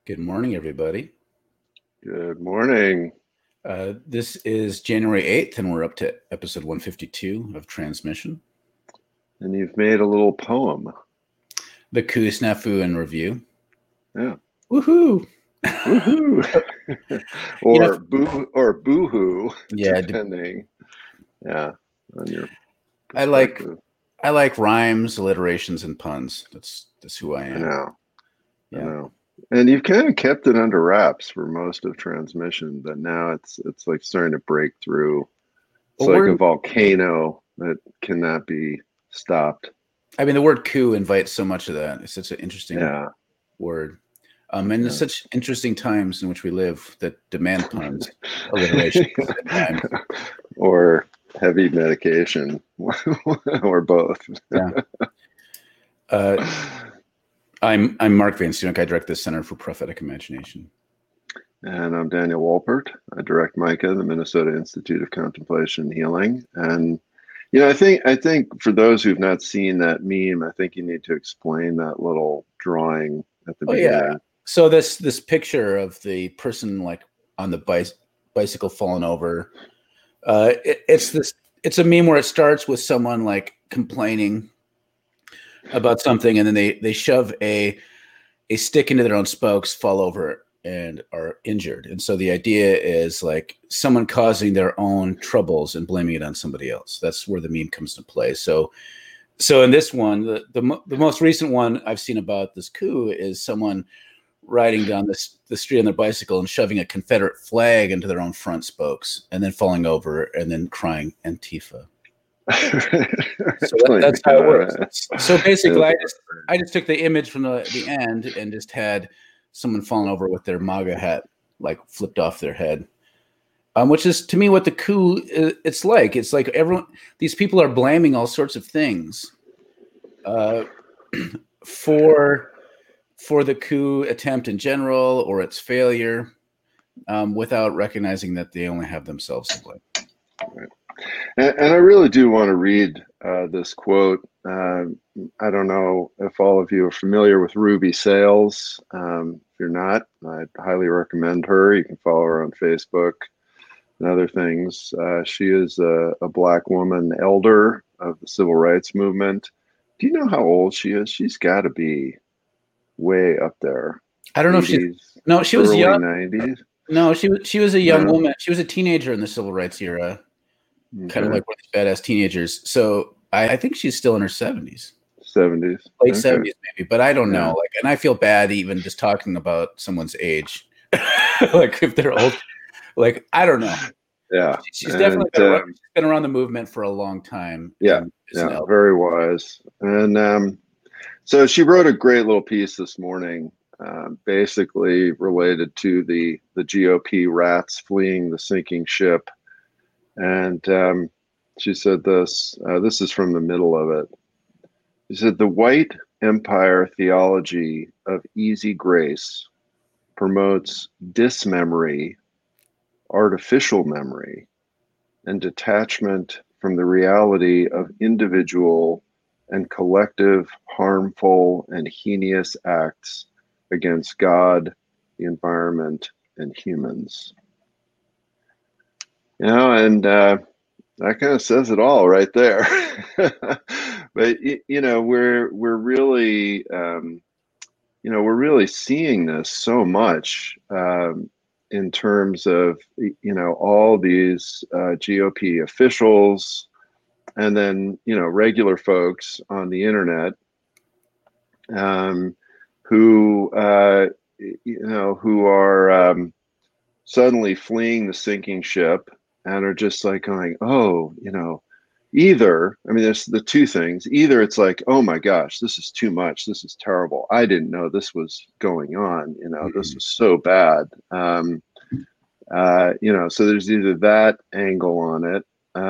Good morning, everybody. Good morning. This is January 8th, and we're up to episode 152 of Transmission. And you've made a little poem. The Coup Snafu in Review. Yeah. Woohoo! Woohoo! or boohoo, yeah, depending. Yeah, on your I like rhymes, alliterations, and puns. That's who I am. I know. And you've kind of kept it under wraps for most of Transmission, but now it's like starting to break through. It's like a volcano that cannot be stopped. I mean, the word coup invites so much of that. It's such an interesting word. And there's such interesting times in which we live that demand puns, alliteration, or heavy medication, or both. Yeah. I'm Mark Van Stunek. I direct the Center for Prophetic Imagination. And I'm Daniel Wolpert. I direct MICA, the Minnesota Institute of Contemplation and Healing. And I think for those who've not seen that meme, I think you need to explain that little drawing at the beginning. Yeah. So this picture of the person like on the bicycle falling over, it's a meme where it starts with someone like complaining about something, and then they shove a stick into their own spokes, fall over, and are injured. And so the idea is like someone causing their own troubles and blaming it on somebody else. That's where the meme comes to play. So in this one, the most recent one I've seen about this coup is someone riding down the street on their bicycle and shoving a Confederate flag into their own front spokes, and then falling over and then crying Antifa. So that's how it works. So basically, I just took the image from the end and just had someone falling over with their MAGA hat like flipped off their head, which is to me what the coup it's like. It's like these people are blaming all sorts of things for the coup attempt in general or its failure, without recognizing that they only have themselves to blame. Right. And I really do want to read this quote. I don't know if all of you are familiar with Ruby Sales. If you're not, I'd highly recommend her. You can follow her on Facebook and other things. She is a Black woman elder of the civil rights movement. Do you know how old she is? She's got to be way up there. I don't know if she was young. 90s. No, she was a young woman. She was a teenager in the civil rights era. Okay. Kind of like one of these badass teenagers. So I think she's still in her 70s. Late 70s maybe, but I don't know. Like, and I feel bad even just talking about someone's age. Like if they're old. Like, I don't know. Yeah. She's definitely been around the movement for a long time. Yeah. Yeah. Very wise. And so she wrote a great little piece this morning, basically related to the GOP rats fleeing the sinking ship. And she said this is from the middle of it. She said, the white empire theology of easy grace promotes dismemory, artificial memory, and detachment from the reality of individual and collective harmful and heinous acts against God, the environment, and humans. And that kind of says it all right there. But we're really we're really seeing this so much in terms of all these GOP officials, and then regular folks on the internet who are suddenly fleeing the sinking ship and are just like going, either, I mean, there's the two things. Either it's like, oh my gosh, this is too much. This is terrible. I didn't know this was going on. This was so bad. So there's either that angle on it,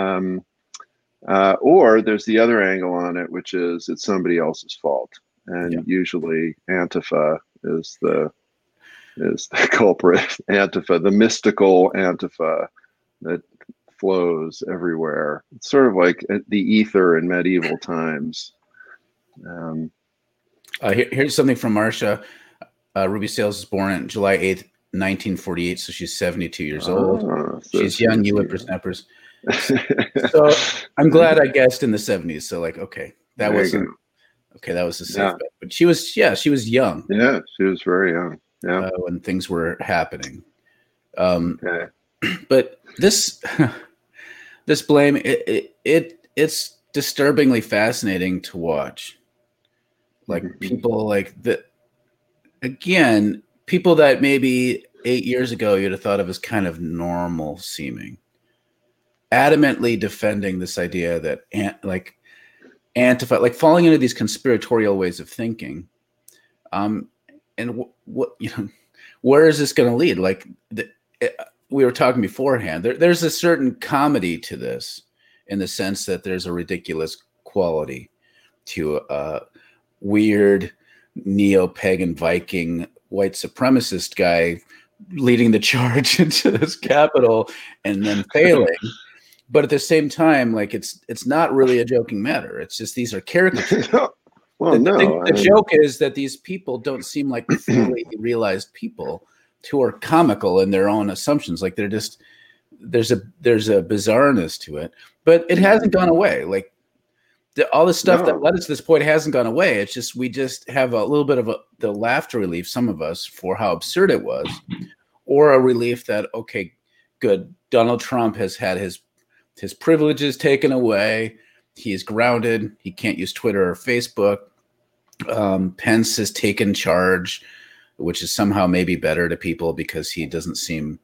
or there's the other angle on it, which is it's somebody else's fault. And usually Antifa is the culprit. Antifa, the mystical Antifa that flows everywhere. It's sort of like the ether in medieval times. Here's something from Marsha. Ruby Sales was born on July 8th, 1948, so she's 72 years old. So she's young, you whippersnappers. So I'm glad I guessed in the 70s. So like, okay, that was a safe bet. But she was young. Yeah, she was very young. Yeah, when things were happening. But this blame, it's disturbingly fascinating to watch. Like people like that. Again, people that maybe 8 years ago you'd have thought of as kind of normal seeming, adamantly defending this idea that Antifa, like falling into these conspiratorial ways of thinking. And what where is this going to lead? Like we were talking beforehand, there's a certain comedy to this in the sense that there's a ridiculous quality to a weird neo-pagan Viking white supremacist guy leading the charge into this Capitol and then failing. But at the same time, like it's not really a joking matter. It's just these are caricatures. The joke is that these people don't seem like fully realized people who are comical in their own assumptions. Like they're just there's a bizarreness to it, but it hasn't gone away. Like all the stuff that led us to this point hasn't gone away. It's just we just have a little bit of the laughter relief, some of us, for how absurd it was, or a relief that okay, good, Donald Trump has had his privileges taken away. He's grounded. He can't use Twitter or Facebook. Pence has taken charge, which is somehow maybe better to people because he doesn't seem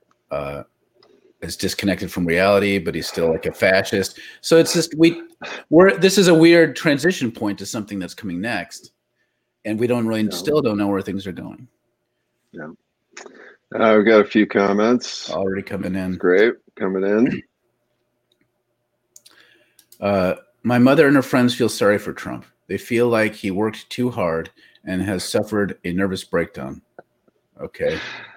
as disconnected from reality, but he's still like a fascist. So it's just this is a weird transition point to something that's coming next, and we still don't know where things are going. Yeah, we've got a few comments already coming in. Great, coming in. My mother and her friends feel sorry for Trump. They feel like he worked too hard and has suffered a nervous breakdown. Okay.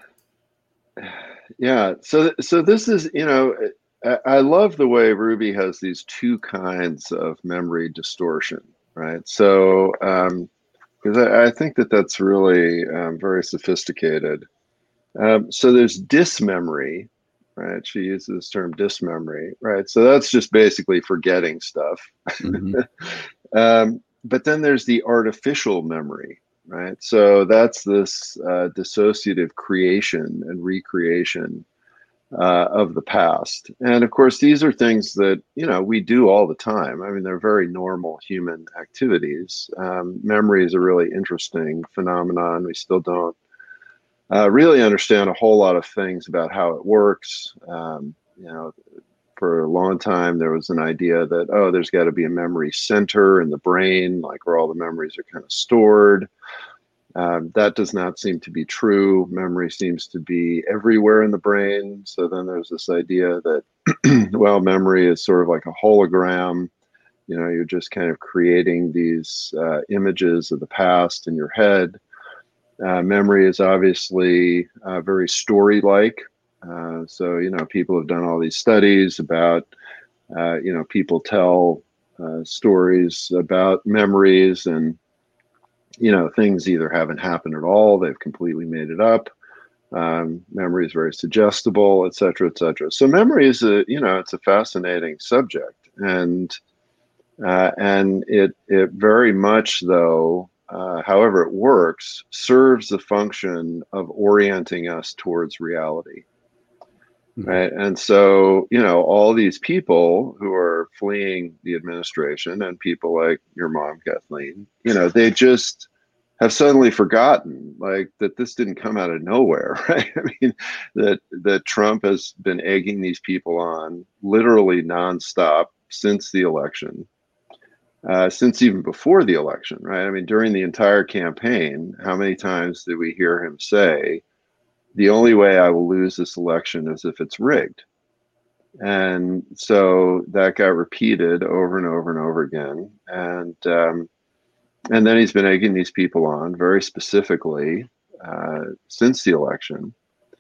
Yeah. So this is, I love the way Ruby has these two kinds of memory distortion, right? So, because I think that's really very sophisticated. So there's dismemory, right? She uses this term dismemory, right? So that's just basically forgetting stuff. Mm-hmm. But then there's the artificial memory, right? So that's this dissociative creation and recreation of the past. And of course, these are things that, we do all the time. I mean, they're very normal human activities. Memory is a really interesting phenomenon. We still don't really understand a whole lot of things about how it works. For a long time, there was an idea that, there's got to be a memory center in the brain, like where all the memories are kind of stored. That does not seem to be true. Memory seems to be everywhere in the brain. So then there's this idea that, memory is sort of like a hologram. You're just kind of creating these images of the past in your head. Memory is obviously very story-like. So, people have done all these studies about, people tell stories about memories and, things either haven't happened at all, they've completely made it up. Memory is very suggestible, et cetera, et cetera. So memory is it's a fascinating subject. And it very much, though, however it works, serves the function of orienting us towards reality. Right. And so, all these people who are fleeing the administration and people like your mom, Kathleen, they just have suddenly forgotten like that this didn't come out of nowhere. Right. I mean, that Trump has been egging these people on literally nonstop since the election, since even before the election. Right. I mean, during the entire campaign, how many times did we hear him say, the only way I will lose this election is if it's rigged? And so that got repeated over and over and over again. And then he's been egging these people on very specifically since the election.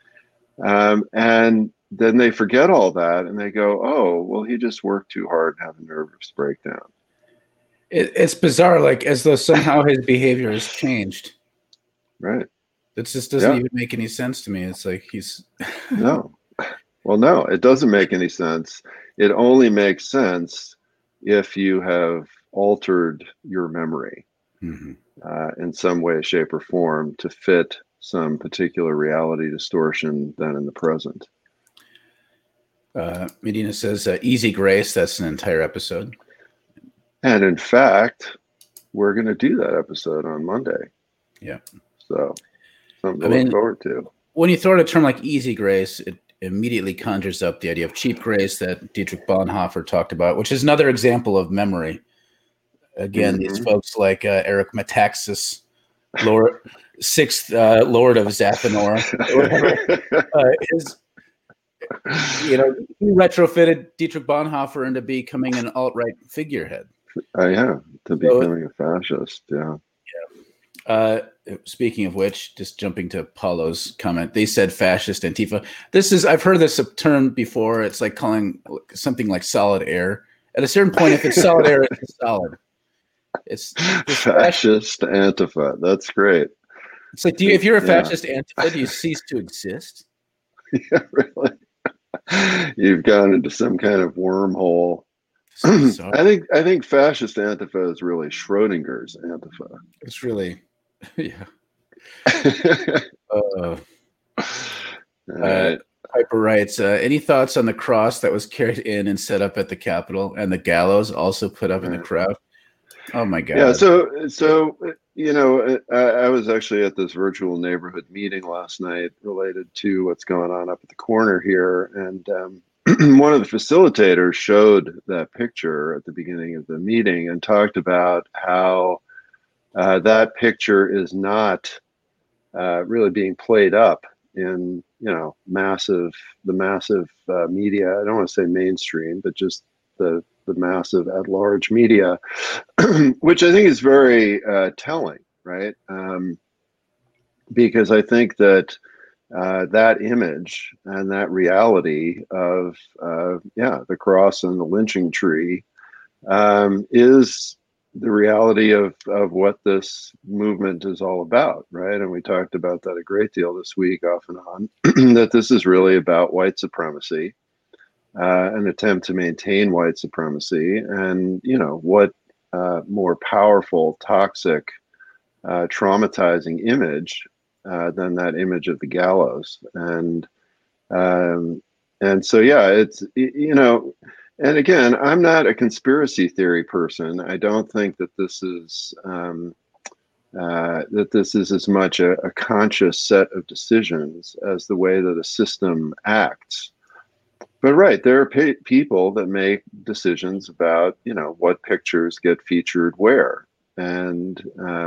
And then they forget all that and they go, oh, well, he just worked too hard and had a nervous breakdown. It's bizarre, like as though somehow his behavior has changed. Right. That just doesn't even make any sense to me. It's like he's no. Well, no, it doesn't make any sense. It only makes sense if you have altered your memory in some way, shape, or form to fit some particular reality distortion than in the present. Medina says, Easy Grace, that's an entire episode. And in fact, we're going to do that episode on Monday. Yeah. So something to look forward to. When you throw out a term like easy grace, it immediately conjures up the idea of cheap grace that Dietrich Bonhoeffer talked about, which is another example of memory. Again, these folks like Eric Metaxas, sixth Lord of Zaphanor, he retrofitted Dietrich Bonhoeffer into becoming an alt-right figurehead. Becoming a fascist. Yeah. Speaking of which, just jumping to Paulo's comment, they said fascist Antifa. I've heard this term before. It's like calling something like solid air. At a certain point, if it's solid air, it's solid. It's fascist Antifa. That's great. It's like, if you're a fascist Antifa, do you cease to exist? Yeah, really. You've gone into some kind of wormhole. I think fascist Antifa is really Schrodinger's Antifa. It's really, yeah. Piper writes, any thoughts on the cross that was carried in and set up at the Capitol and the gallows also put up in the crowd? Oh my God. Yeah. So I was actually at this virtual neighborhood meeting last night related to what's going on up at the corner here. And one of the facilitators showed that picture at the beginning of the meeting and talked about how that picture is not really being played up in, the massive media. I don't want to say mainstream, but just the massive at large media, which I think is very telling, right? Because I think that that image and that reality of the cross and the lynching tree is the reality of what this movement is all about, right? And we talked about that a great deal this week, off and on, that this is really about white supremacy, an attempt to maintain white supremacy, and what more powerful, toxic, traumatizing image than that image of the gallows. And so it's and again, I'm not a conspiracy theory person. I don't think that this is as much a conscious set of decisions as the way that a system acts. But right, there are people that make decisions about what pictures get featured where. And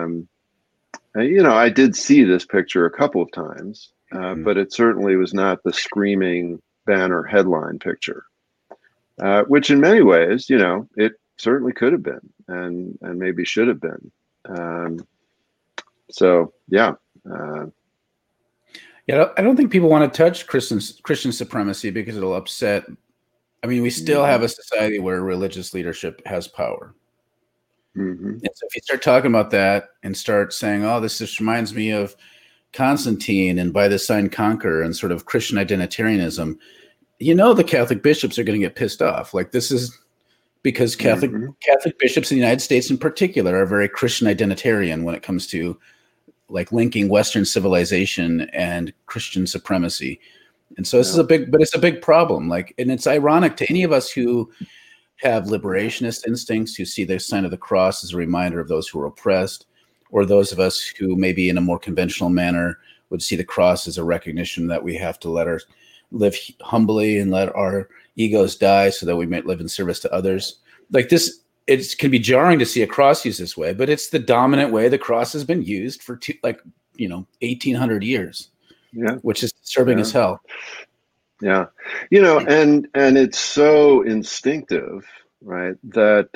I did see this picture a couple of times, but it certainly was not the screaming banner headline picture. Which in many ways, it certainly could have been, and maybe should have been. I don't think people want to touch Christian supremacy because it'll upset. I mean, we still have a society where religious leadership has power. And so if you start talking about that and start saying, "Oh, this just reminds me of Constantine and by this sign conquer," and sort of Christian identitarianism. The Catholic bishops are going to get pissed off. Like, this is because Catholic bishops in the United States in particular are very Christian identitarian when it comes to like linking Western civilization and Christian supremacy. And so this is it's a big problem. Like, and it's ironic to any of us who have liberationist instincts, who see the sign of the cross as a reminder of those who are oppressed, or those of us who maybe in a more conventional manner would see the cross as a recognition that we have to live humbly and let our egos die so that we might live in service to others. Like this, it can be jarring to see a cross used this way, but it's the dominant way the cross has been used for 1,800 years. Yeah, which is disturbing as hell. Yeah, and it's so instinctive, right? That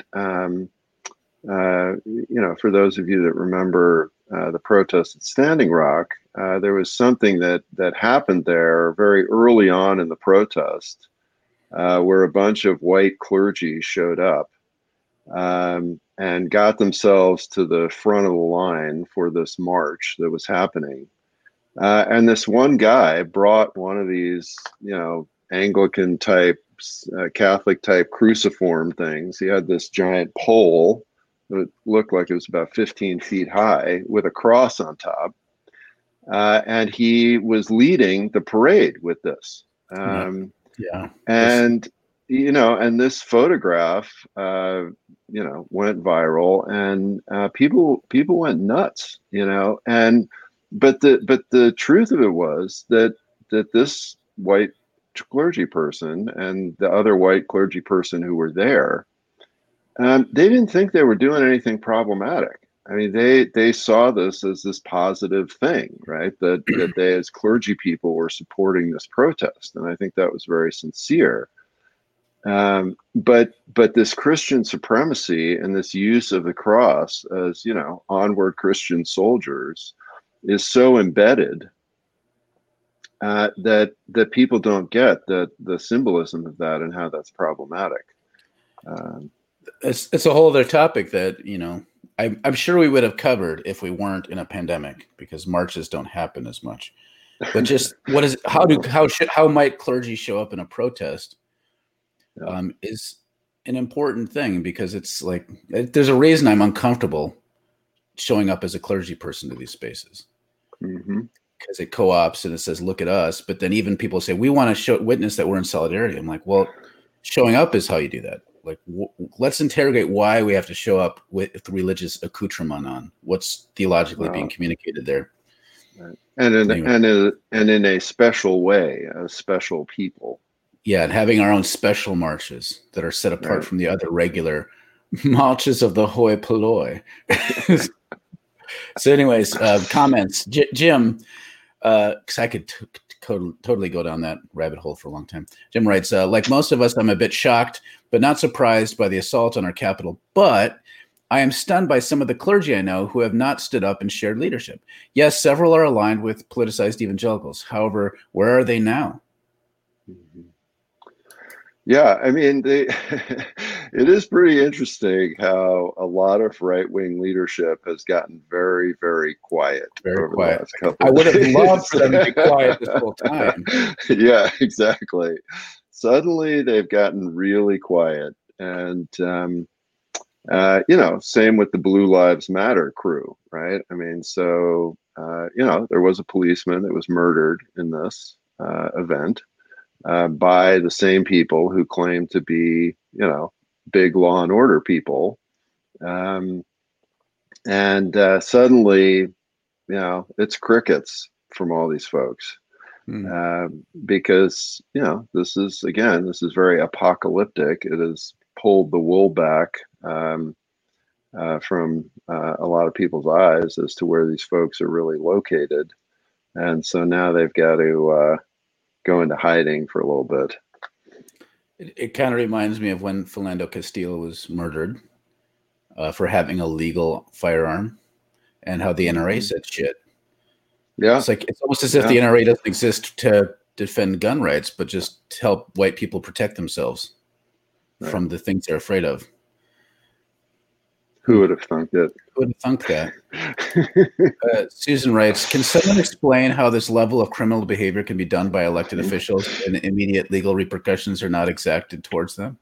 for those of you that remember the protest at Standing Rock, there was something that happened there very early on in the protest, where a bunch of white clergy showed up and got themselves to the front of the line for this march that was happening. And this one guy brought one of these, Anglican type, Catholic type cruciform things. He had this giant pole that looked like it was about 15 feet high with a cross on top. And he was leading the parade with this. Yeah. And, and this photograph, went viral, and people went nuts, but the truth of it was that this white clergy person and the other white clergy person who were there, they didn't think they were doing anything problematic. I mean, they saw this as this positive thing, right? That they, as clergy people, were supporting this protest, and I think that was very sincere. But this Christian supremacy and this use of the cross as, onward Christian soldiers is so embedded that people don't get the symbolism of that and how that's problematic. It's a whole other topic that, I'm sure we would have covered if we weren't in a pandemic, because marches don't happen as much. But just how might clergy show up in a protest is an important thing, because it's like there's a reason I'm uncomfortable showing up as a clergy person to these spaces, because it co-ops and it says, look at us. But then even people say, we want to witness that we're in solidarity. I'm like, well, showing up is how you do that. Like, let's interrogate why we have to show up with religious accoutrement on. What's theologically being communicated there. Right. And in a special way, a special people. Yeah, and having our own special marches that are set apart from the other regular marches of the hoi polloi. So anyways, comments. Jim, because I could totally go down that rabbit hole for a long time. Jim writes, like most of us, I'm a bit shocked, but not surprised by the assault on our capital. But I am stunned by some of the clergy I know who have not stood up and shared leadership. Yes, several are aligned with politicized evangelicals. However, where are they now? Yeah, I mean, it is pretty interesting how a lot of right-wing leadership has gotten very, very quiet Very over quiet. the last couple I of would have days. loved for them to be quiet this whole time. Yeah, exactly. Suddenly they've gotten really quiet. And, same with the Blue Lives Matter crew, right? I mean, so, there was a policeman that was murdered in this event. By the same people who claim to be, big law and order people. And suddenly, it's crickets from all these folks. Because, this is very apocalyptic. It has pulled the wool back from a lot of people's eyes as to where these folks are really located. And so now they've got to go into hiding for a little bit. It kind of reminds me of when Philando Castile was murdered for having a legal firearm, and how the NRA said shit. Yeah. It's almost as if the NRA doesn't exist to defend gun rights, but just to help white people protect themselves from the things they're afraid of. Who would have thunk it? Who would have thunk that? Susan writes, can someone explain how this level of criminal behavior can be done by elected officials and immediate legal repercussions are not exacted towards them?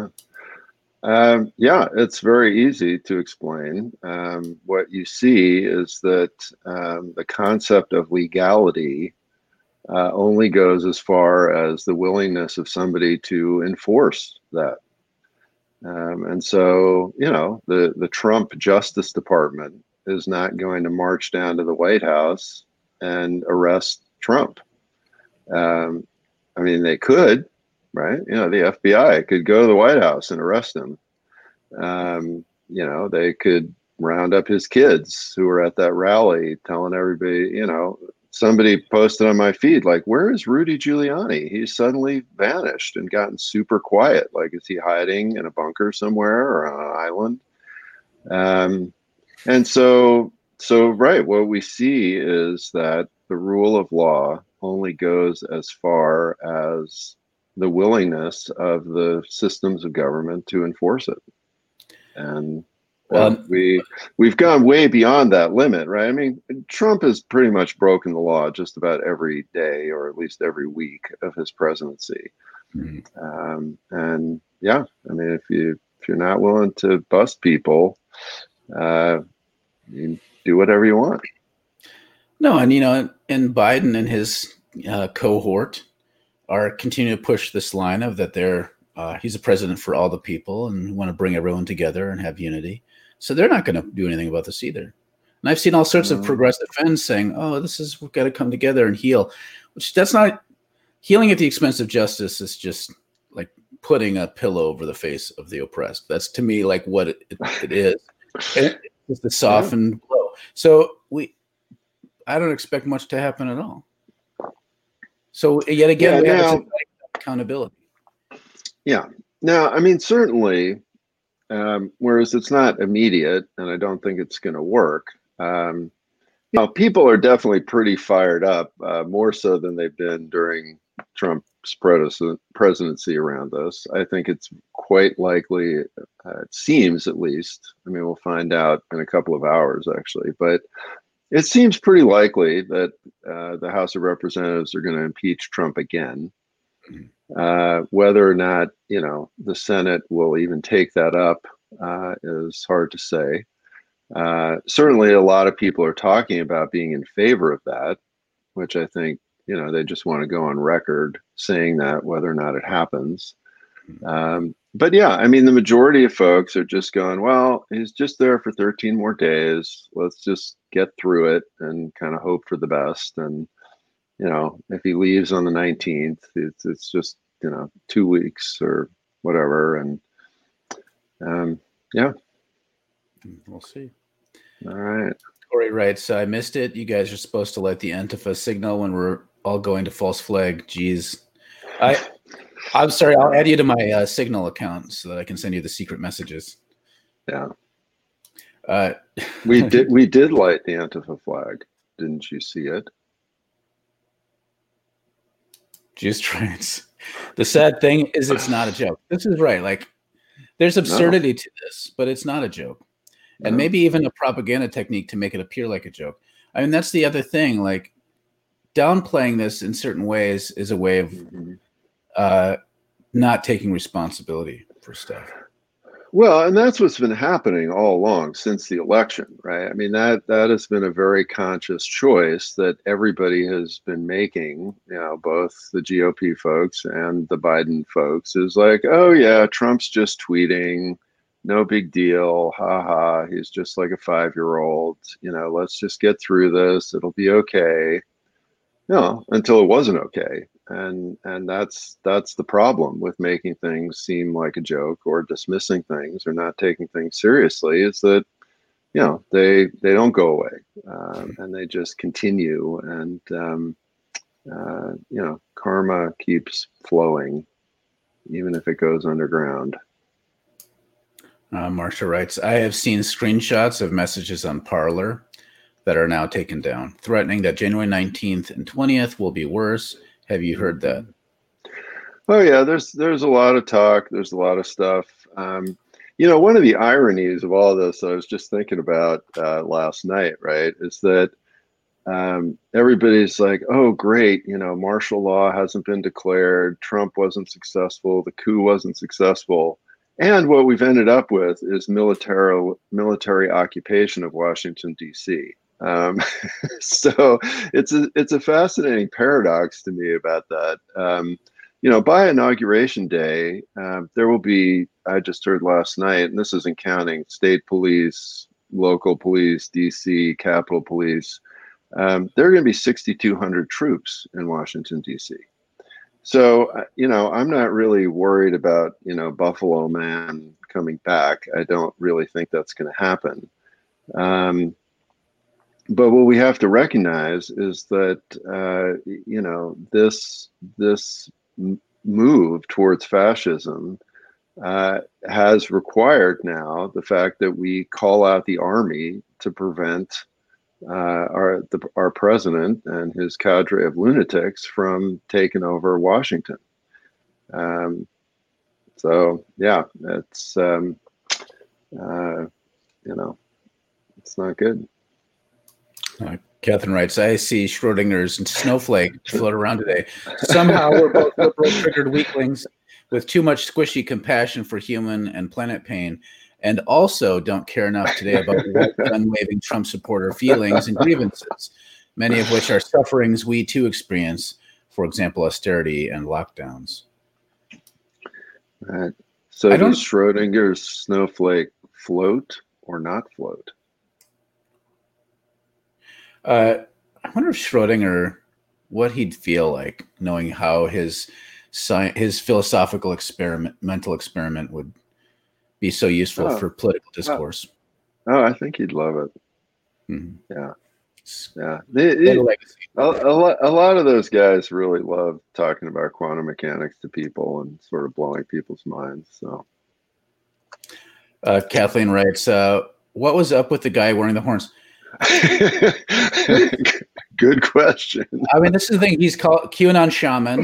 It's very easy to explain. What you see is that the concept of legality only goes as far as the willingness of somebody to enforce that. And so, the Trump Justice Department is not going to march down to the White House and arrest Trump. I mean, they could, right? The FBI could go to the White House and arrest him. They could round up his kids who were at that rally telling everybody, somebody posted on my feed, like, where is Rudy Giuliani? He's suddenly vanished and gotten super quiet. Like, is he hiding in a bunker somewhere or on an island? And so, right, what we see is that the rule of law only goes as far as the willingness of the systems of government to enforce it. And Well, We've gone way beyond that limit, right? I mean, Trump has pretty much broken the law just about every day, or at least every week of his presidency. And yeah, I mean, if you're not willing to bust people, you do whatever you want. no, and and Biden and his cohort are continuing to push this line of that he's a president for all the people and want to bring everyone together and have unity. So they're not going to do anything about this either. And I've seen all sorts of progressive fans saying, "Oh, we've got to come together and heal," which that's not healing at the expense of justice. Is just like putting a pillow over the face of the oppressed. That's to me like what it is. And it's a soften blow. So I don't expect much to happen at all. So yet again, we have accountability. Yeah. Now, I mean, certainly, whereas it's not immediate, and I don't think it's going to work. People are definitely pretty fired up, more so than they've been during Trump's presidency around this. I think it's quite likely, it seems at least, I mean, we'll find out in a couple of hours actually, but it seems pretty likely that the House of Representatives are going to impeach Trump again. Whether or not, the Senate will even take that up is hard to say. Certainly, a lot of people are talking about being in favor of that, which I think, they just want to go on record saying that, whether or not it happens. But yeah, I mean, the majority of folks are just going, well, he's just there for 13 more days. Let's just get through it and kind of hope for the best. And, if he leaves on the 19th, it's just, 2 weeks or whatever. And yeah. We'll see. All right. Corey writes, I missed it. You guys are supposed to light the Antifa signal when we're all going to false flag. Jeez. I'm sorry. I'll add you to my Signal account so that I can send you the secret messages. Yeah. We did light the Antifa flag. Didn't you see it? Juice trains. The sad thing is it's not a joke. This is right. Like, there's absurdity to this, but it's not a joke. And maybe even a propaganda technique to make it appear like a joke. I mean, that's the other thing. Like, downplaying this in certain ways is a way of not taking responsibility for stuff. Well, and that's what's been happening all along since the election, right? I mean, that has been a very conscious choice that everybody has been making, both the GOP folks and the Biden folks, is like, oh yeah, Trump's just tweeting, no big deal, ha, he's just like a 5-year-old, let's just get through this, it'll be okay. No, until it wasn't okay. And that's the problem with making things seem like a joke or dismissing things or not taking things seriously, is that they don't go away, and they just continue, and karma keeps flowing even if it goes underground. Marsha writes, I have seen screenshots of messages on Parler that are now taken down, threatening that January 19th and 20th will be worse. Have you heard that? Oh yeah, there's a lot of talk. There's a lot of stuff. One of the ironies of all this, I was just thinking about last night, right, is that everybody's like, oh great, martial law hasn't been declared, Trump wasn't successful, the coup wasn't successful. And what we've ended up with is military occupation of Washington, D.C. So it's a fascinating paradox to me about that. By Inauguration Day, there will be, I just heard last night, and this isn't counting state police, local police, D.C., Capitol Police, there are going to be 6,200 troops in Washington, D.C. So, I'm not really worried about, Buffalo Man coming back. I don't really think that's going to happen. But what we have to recognize is that, this move towards fascism has required now the fact that we call out the army to prevent our president and his cadre of lunatics from taking over Washington. So yeah, it's it's not good. Catherine writes, I see Schrodinger's snowflake float around today. Somehow we're both liberal triggered weaklings with too much squishy compassion for human and planet pain, and also don't care enough today about white gun-waving Trump supporter feelings and grievances, many of which are sufferings we too experience, for example, austerity and lockdowns. Right. So does Schrodinger's snowflake float or not float? I wonder if Schrodinger, what he'd feel like knowing how his philosophical mental experiment would be so useful for political discourse. I think he'd love it. Mm-hmm. Yeah. A lot of those guys really love talking about quantum mechanics to people and sort of blowing people's minds. So, Kathleen writes, "What was up with the guy wearing the horns?" Good question. I mean, this is the thing. He's called QAnon shaman.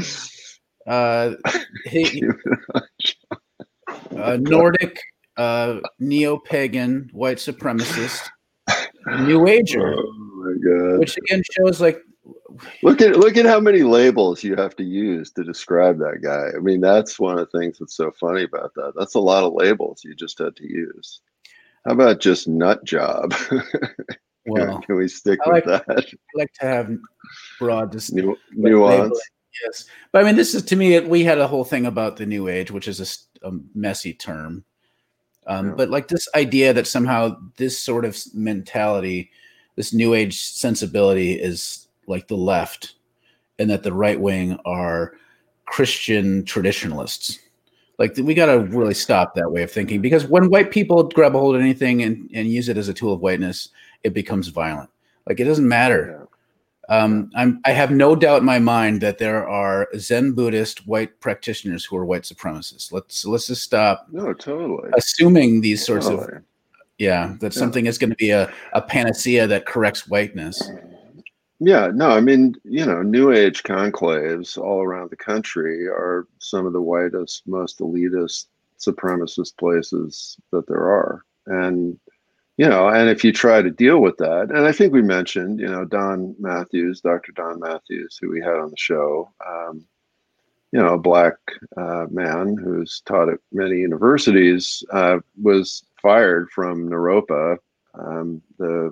Nordic neo-pagan white supremacist, New Ager. Oh my God! Which again shows like, look at how many labels you have to use to describe that guy. I mean, that's one of the things that's so funny about that. That's a lot of labels you just had to use. How about just nut job? Well, can we stick with that? I like to have broad nuance. Yes, but I mean, this is, to me, we had a whole thing about the New Age, which is a messy term. But like this idea that somehow this sort of mentality, this New Age sensibility, is like the left, and that the right wing are Christian traditionalists. Like, we got to really stop that way of thinking, because when white people grab a hold of anything and use it as a tool of whiteness, it becomes violent. Like, it doesn't matter. I have no doubt in my mind that there are Zen Buddhist white practitioners who are white supremacists. Let's just stop. No, totally. Assuming these sorts of, something is going to be a panacea that corrects whiteness. Yeah, no, I mean, New Age conclaves all around the country are some of the whitest, most elitist, supremacist places that there are. And, and if you try to deal with that, and I think we mentioned, Dr. Don Matthews, who we had on the show, a black man who's taught at many universities, was fired from Naropa, the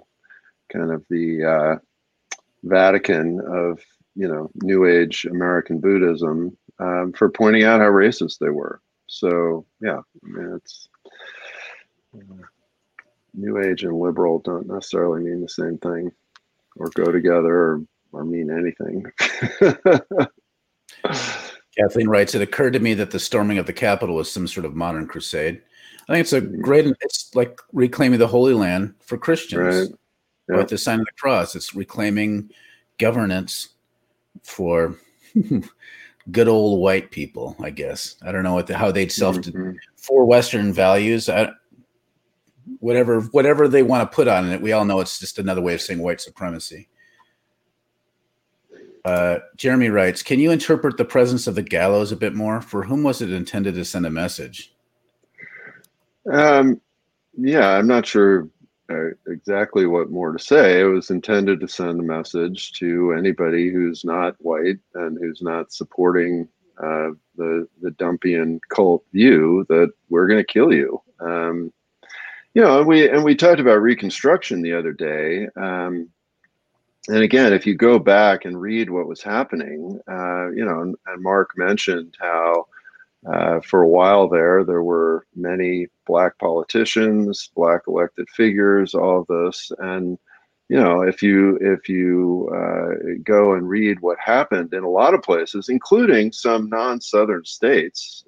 Vatican of New Age American Buddhism, for pointing out how racist they were. So I mean, it's New Age and liberal don't necessarily mean the same thing, or go together, or mean anything. Kathleen writes, "It occurred to me that the storming of the Capitol was some sort of modern crusade. I think it's like reclaiming the Holy Land for Christians." Right. With the sign of the cross, it's reclaiming governance for good old white people, I guess. I don't know how they'd for Western values. Whatever they want to put on it, we all know it's just another way of saying white supremacy. Jeremy writes, "Can you interpret the presence of the gallows a bit more? For whom was it intended to send a message?" I'm not sure exactly what more to say. It was intended to send a message to anybody who's not white and who's not supporting the Dumpian cult view that we're going to kill you. And we talked about Reconstruction the other day. And again, if you go back and read what was happening, and Mark mentioned how for a while there were many black politicians, black elected figures, all of this. And, if you go and read what happened in a lot of places, including some non-Southern states,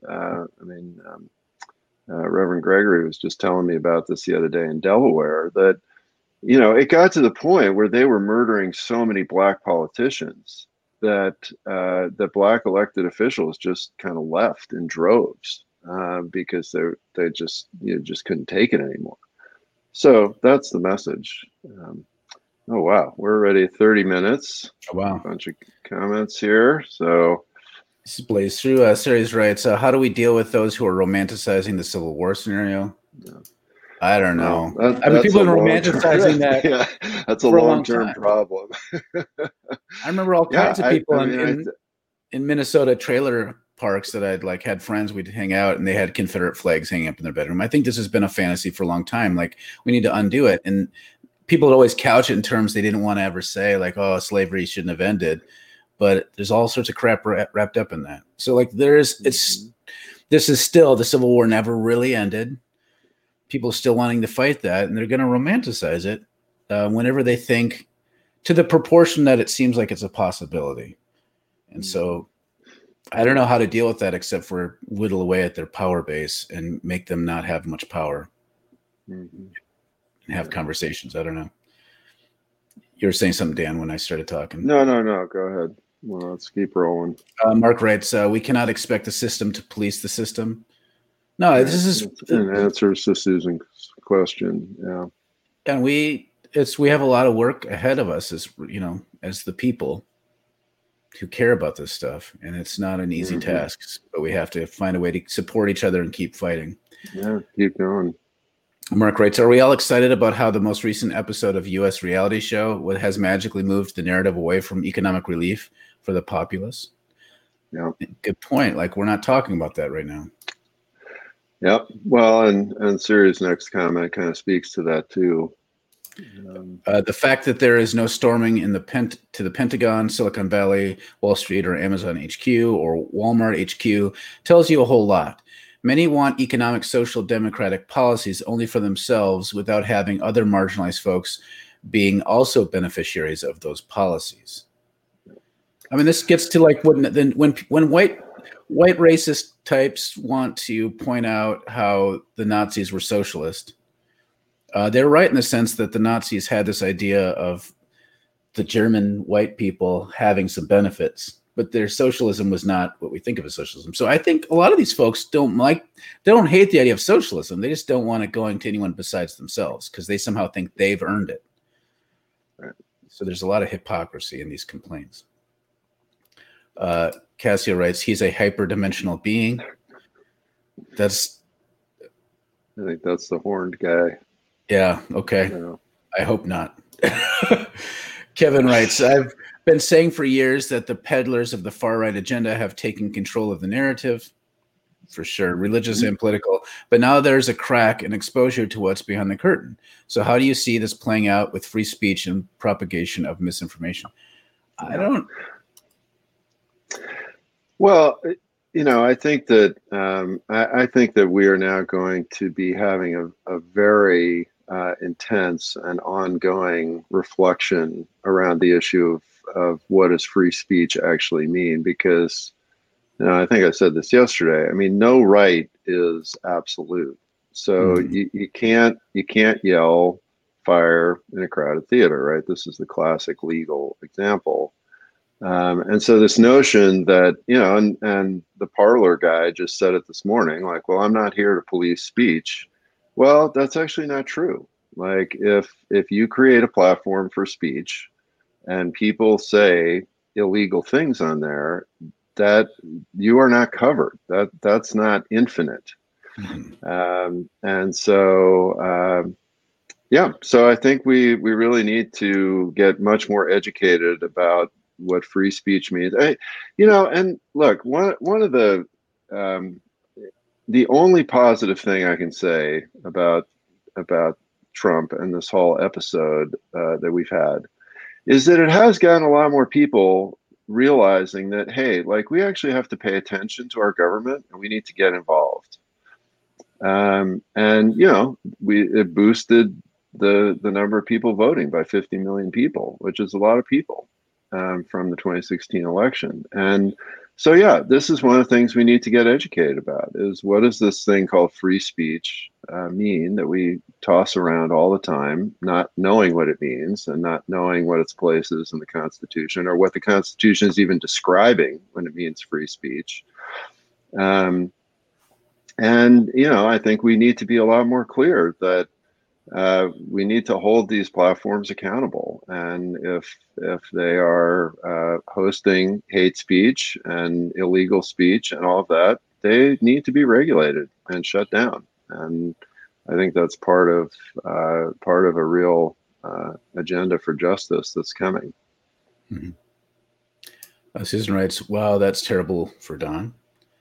Reverend Gregory was just telling me about this the other day in Delaware, that, it got to the point where they were murdering so many black politicians that the black elected officials just kind of left in droves because they just couldn't take it anymore. So that's the message. Oh wow, we're already 30 minutes. Oh, wow, a bunch of comments here. So this is Blaze through. Series writes, "How do we deal with those who are romanticizing the Civil War scenario?" I don't know. I mean, That's people a have been long-term, romanticizing that yeah, that's a for a long long-term time. problem. I remember all Yeah, kinds of people I mean, in Minnesota trailer parks that I'd like had friends we'd hang out and they had Confederate flags hanging up in their bedroom. I think this has been a fantasy for a long time. Like we need to undo it. And people would always couch it in terms they didn't want to ever say, like, oh, slavery shouldn't have ended. But there's all sorts of crap wrapped up in that. So like this is still, the Civil War never really ended. People still wanting to fight that, and they're going to romanticize it whenever they think, to the proportion that it seems like it's a possibility. And so I don't know how to deal with that except for whittle away at their power base and make them not have much power and have conversations. I don't know. You were saying something, Dan, when I started talking. No. Go ahead. Well, let's keep rolling. Mark writes, we cannot expect the system to police the system. No, this is an answers to Susan's question. Yeah. And we have a lot of work ahead of us as the people who care about this stuff, and it's not an easy task, but we have to find a way to support each other and keep fighting. Yeah, keep going. Mark writes, are we all excited about how the most recent episode of U.S. reality show has magically moved the narrative away from economic relief for the populace? Yeah. Good point. Like, we're not talking about that right now. Yep. Well, and Siri's next comment kind of speaks to that too. The fact that there is no storming to the Pentagon, Silicon Valley, Wall Street, or Amazon HQ, or Walmart HQ tells you a whole lot. Many want economic, social, democratic policies only for themselves without having other marginalized folks being also beneficiaries of those policies. I mean, this gets to like when white racist types want to point out how the Nazis were socialist. They're right in the sense that the Nazis had this idea of the German white people having some benefits, but their socialism was not what we think of as socialism. So I think a lot of these folks they don't hate the idea of socialism. They just don't want it going to anyone besides themselves because they somehow think they've earned it. Right. So there's a lot of hypocrisy in these complaints. Cassio writes, he's a hyperdimensional being. I think that's the horned guy. Yeah, okay. Yeah. I hope not. Kevin writes, I've been saying for years that the peddlers of the far-right agenda have taken control of the narrative, for sure, religious and political, but now there's a crack and exposure to what's behind the curtain. So how do you see this playing out with free speech and propagation of misinformation? I don't... Well, I think that I think that we are now going to be having a very intense and ongoing reflection around the issue of what does free speech actually mean, because I think I said this yesterday. I mean, no right is absolute. So you can't yell fire in a crowded theater, right? This is the classic legal example. And so this notion that, and the Parler guy just said it this morning, like, well, I'm not here to police speech. Well, that's actually not true. Like if you create a platform for speech and people say illegal things on there, that you are not covered. That's not infinite. And so, so I think we really need to get much more educated about what free speech means. And look, one of the only positive thing I can say about Trump and this whole episode that we've had is that it has gotten a lot more people realizing that, hey, like we actually have to pay attention to our government and we need to get involved. And it boosted the number of people voting by 50 million people, which is a lot of people. From the 2016 election. And so, this is one of the things we need to get educated about is what does this thing called free speech mean that we toss around all the time, not knowing what it means and not knowing what its place is in the Constitution or what the Constitution is even describing when it means free speech. I think we need to be a lot more clear that we need to hold these platforms accountable, and if they are hosting hate speech and illegal speech and all of that, they need to be regulated and shut down. And I think that's part of a real agenda for justice that's coming. Mm-hmm. Susan writes, "Wow, that's terrible for Don."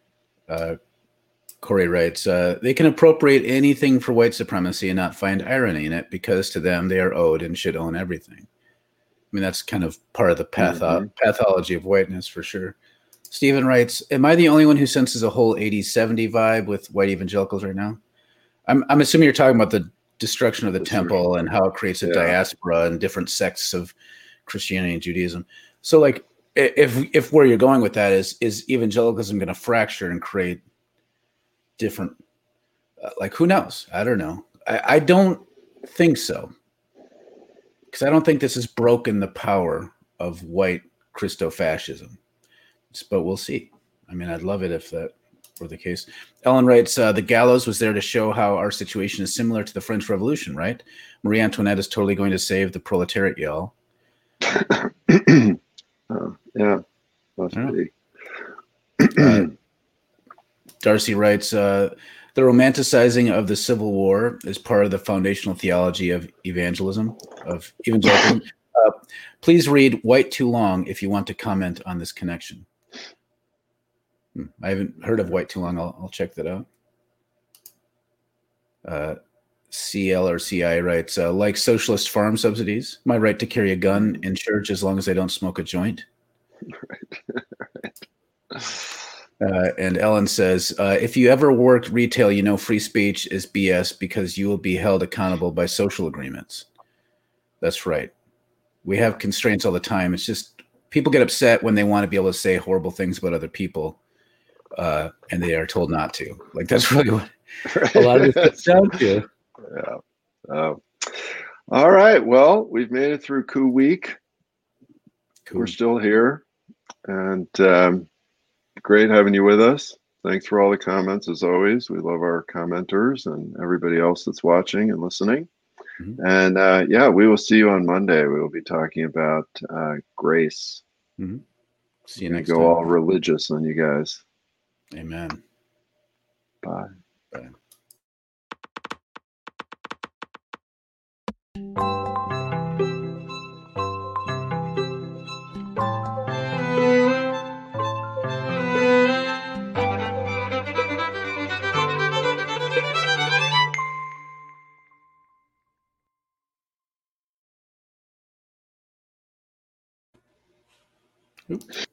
Corey writes, "They can appropriate anything for white supremacy and not find irony in it because to them they are owed and should own everything." I mean, that's kind of part of the pathology of whiteness for sure. Stephen writes, "Am I the only one who senses a whole 80s, 70s vibe with white evangelicals right now?" I'm assuming you're talking about the destruction of the temple and how it creates a diaspora and different sects of Christianity and Judaism. So, like, if where you're going with that is evangelicalism going to fracture and create different, like, who knows? I don't know. I don't think so, because I don't think this has broken the power of white Christo-fascism. But we'll see. I mean, I'd love it if that were the case. Ellen writes, "The gallows was there to show how our situation is similar to the French Revolution, right? Marie Antoinette is totally going to save the proletariat, y'all." Yeah, must be. Darcy writes, "The romanticizing of the Civil War is part of the foundational theology of evangelism. Please read White Too Long if you want to comment on this connection." I haven't heard of White Too Long. I'll check that out. CL or CI writes, "Like socialist farm subsidies, my right to carry a gun in church as long as I don't smoke a joint." Right. And Ellen says, "If you ever worked retail, you know free speech is BS because you will be held accountable by social agreements." That's right. We have constraints all the time. It's just people get upset when they want to be able to say horrible things about other people, and they are told not to. Like, that's really what a lot of this gets down to. Yeah. All right. Well, we've made it through coup week. Cool. We're still here, and great having you with us. Thanks for all the comments, as always. We love our commenters and everybody else that's watching and listening. Mm-hmm. And we will see you on Monday. We will be talking about grace. Mm-hmm. See you next time. Go all religious on you guys. Amen. Bye. Bye. Oops.